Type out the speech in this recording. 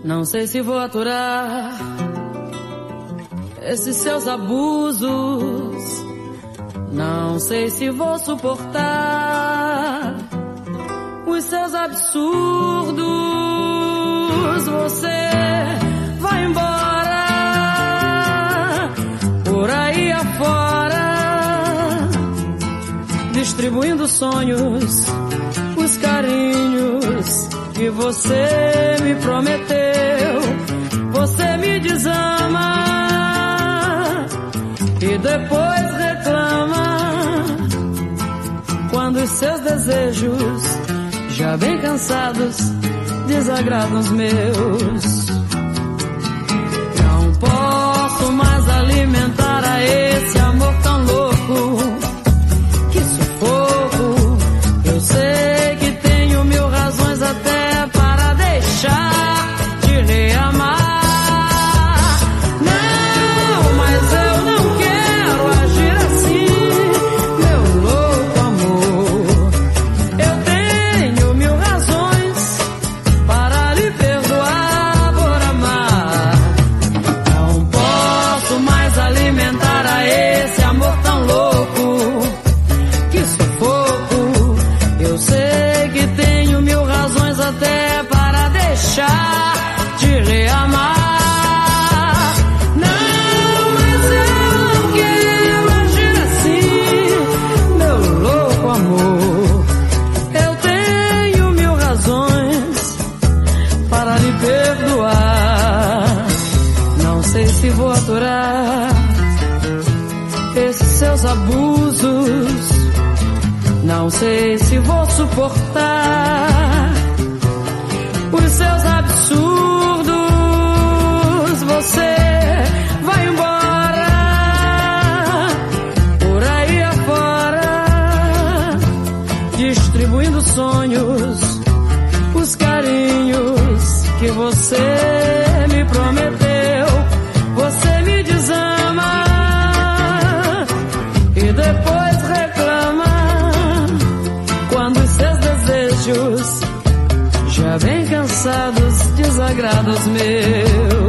Não sei se vou aturar esses seus abusos. Não sei se vou suportar os seus absurdos. Você vai embora por aí afora, distribuindo sonhos, os carinhos que você me prometeu. Você me desama e depois reclama quando os seus desejos, já bem cansados, desagradam os meus. Não posso mais alimentar a esse amor tão louco. Que sufoco. Eu sei que tenho mil razões até para deixar de lhe amar. Não, mas eu não quero agir assim, meu louco amor. Eu tenho mil razões para lhe perdoar por amar. Não posso mais alimentar a esse amor tão louco. Que sufoco. Eu sei que tenho mil razões até para deixar de lhe amar. Não, mas eu não quero agir assim, meu louco amor. Eu tenho mil razões para lhe perdoar. Não sei se vou aturar esses seus abusos. Não sei se vou suportar os seus absurdos. Você vai embora por aí afora, distribuindo sonhos, os carinhos que você me prometeu. Você me desama e depois reclama quando os seus desejos, já bem cansados, desagradam os meus.